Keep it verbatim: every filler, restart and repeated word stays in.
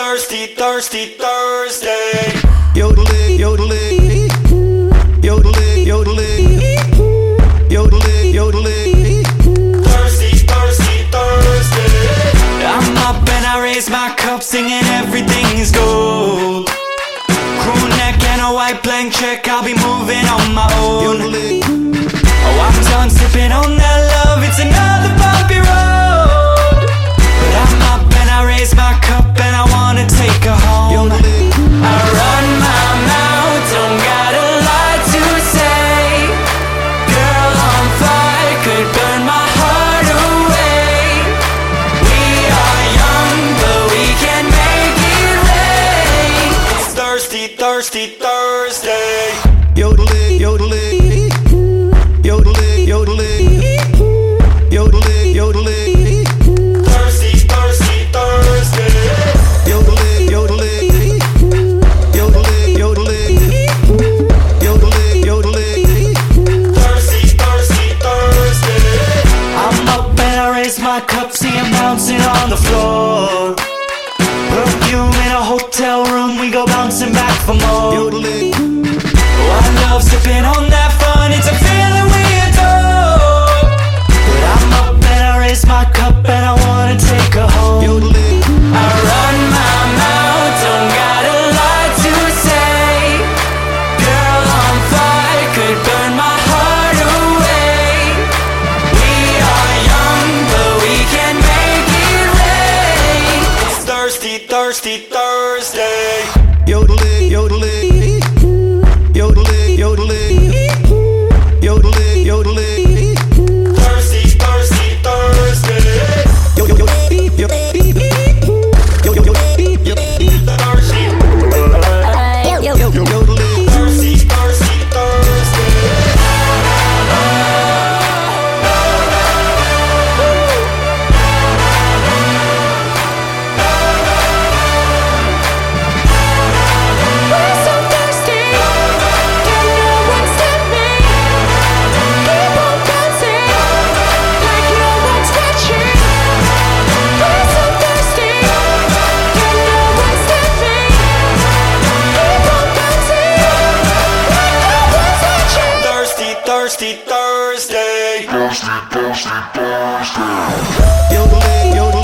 Thirsty, thirsty Thursday. Yodeling, yodeling, yodeling, yodeling, yodeling, yodeling. Thirsty, thirsty Thursday. I'm up and I raise my cup, singing everything is gold. Crew neck and a white blank check, I'll be moving on my own. Yodeling. Oh, I'm done sipping on that love, it's another bumpy road. But I'm up and I raise my cup and I wanna take her home. Yodeling. I run my mouth, don't got a lot to say. Girl on fire, could burn my heart away. We are young, but we can make it rain. It's thirsty, thirsty Thursday. Yodeling, yodeling, yodeling, yodeling, yodeling, yodeling. Thirsty, thirsty Thursday. Yodeling, yodeling, yodeling, yodeling, yodeling, yodeling. Thirsty, thirsty Thursday. I'm up and I raise my cup, see him bouncing on the floor. Perfume in a hotel room, we go bouncing back for more. Yodeling. Oh, I love sipping on that fun, it's a feeling we adore. But I'm up and I raise my cup and I wanna take her home. Yodeling. I run my mouth, don't got a lot to say. Girl on fire, could burn my heart away. We are young, but we can make it rain. It's thirsty, thirsty Thursday. Yodeling, yodeling, yodeling, yodeling, yodeling, yodeling. Thirsty, thirsty Thursday. Yo, yo, yo, yo, yo, yo, yo, yo, Thirsty, yo, yo, yo, yodeling. thirsty, thirsty Thursday. We're so thirsty, can no one stop me? Keep on bouncing, like no one's watching. We're so thirsty, can no one stop me? Keep on bouncing, like no one's watching. Thirsty, thirsty Thursday. Yodeling, yodeling.